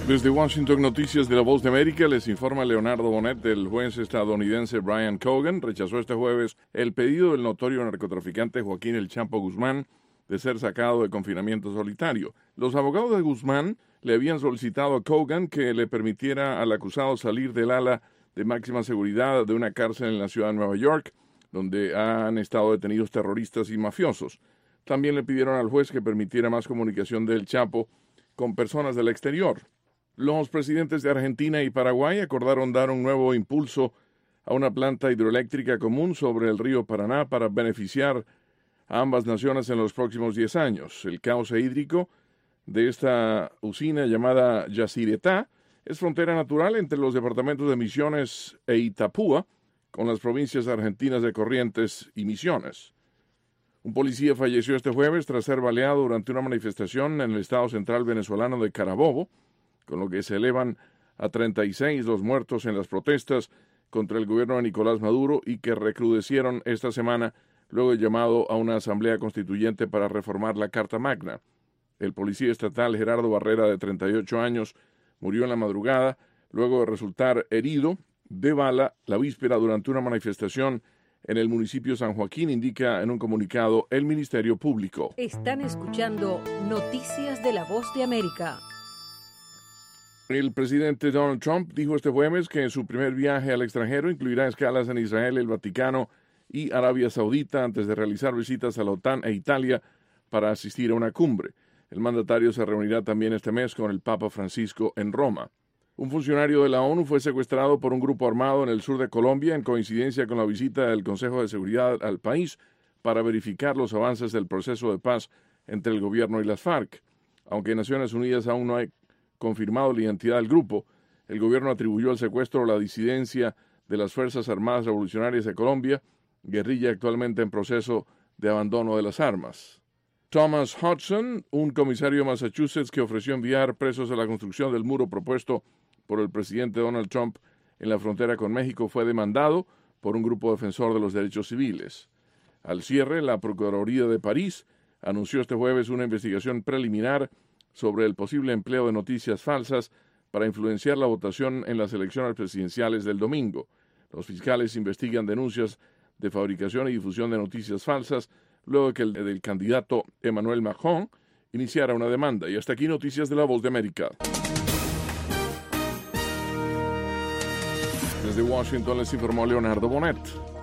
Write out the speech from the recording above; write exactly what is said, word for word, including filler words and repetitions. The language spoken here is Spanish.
Desde Washington, Noticias de la Voz de América, les informa Leonardo Bonet. El juez estadounidense Brian Cogan rechazó este jueves el pedido del notorio narcotraficante Joaquín El Chapo Guzmán de ser sacado de confinamiento solitario. Los abogados de Guzmán le habían solicitado a Cogan que le permitiera al acusado salir del ala de máxima seguridad de una cárcel en la ciudad de Nueva York, donde han estado detenidos terroristas y mafiosos. También le pidieron al juez que permitiera más comunicación del Chapo con personas del exterior. Los presidentes de Argentina y Paraguay acordaron dar un nuevo impulso a una planta hidroeléctrica común sobre el río Paraná para beneficiar a ambas naciones en los próximos diez años. El cauce hídrico de esta usina llamada Yacyretá es frontera natural entre los departamentos de Misiones e Itapúa, con las provincias argentinas de Corrientes y Misiones. Un policía falleció este jueves tras ser baleado durante una manifestación en el estado central venezolano de Carabobo, con lo que se elevan a treinta y seis los muertos en las protestas contra el gobierno de Nicolás Maduro y que recrudecieron esta semana luego del llamado a una asamblea constituyente para reformar la Carta Magna. El policía estatal Gerardo Barrera, de treinta y ocho años, murió en la madrugada luego de resultar herido de bala la víspera durante una manifestación en el municipio de San Joaquín, indica en un comunicado el Ministerio Público. Están escuchando Noticias de la Voz de América. El presidente Donald Trump dijo este jueves que su primer viaje al extranjero incluirá escalas en Israel, el Vaticano y Arabia Saudita antes de realizar visitas a la OTAN e Italia para asistir a una cumbre. El mandatario se reunirá también este mes con el Papa Francisco en Roma. Un funcionario de la ONU fue secuestrado por un grupo armado en el sur de Colombia en coincidencia con la visita del Consejo de Seguridad al país para verificar los avances del proceso de paz entre el gobierno y las FARC. Aunque Naciones Unidas aún no ha confirmado la identidad del grupo, el gobierno atribuyó el secuestro a la disidencia de las Fuerzas Armadas Revolucionarias de Colombia, guerrilla actualmente en proceso de abandono de las armas. Thomas Hudson, un comisario de Massachusetts que ofreció enviar presos a la construcción del muro propuesto por el presidente Donald Trump en la frontera con México, fue demandado por un grupo defensor de los derechos civiles. Al cierre, la Procuraduría de París anunció este jueves una investigación preliminar sobre el posible empleo de noticias falsas para influenciar la votación en las elecciones presidenciales del domingo. Los fiscales investigan denuncias de fabricación y difusión de noticias falsas luego de que el del candidato Emmanuel Macron iniciara una demanda. Y hasta aquí Noticias de la Voz de América. Desde Washington les informó Leonardo Bonet.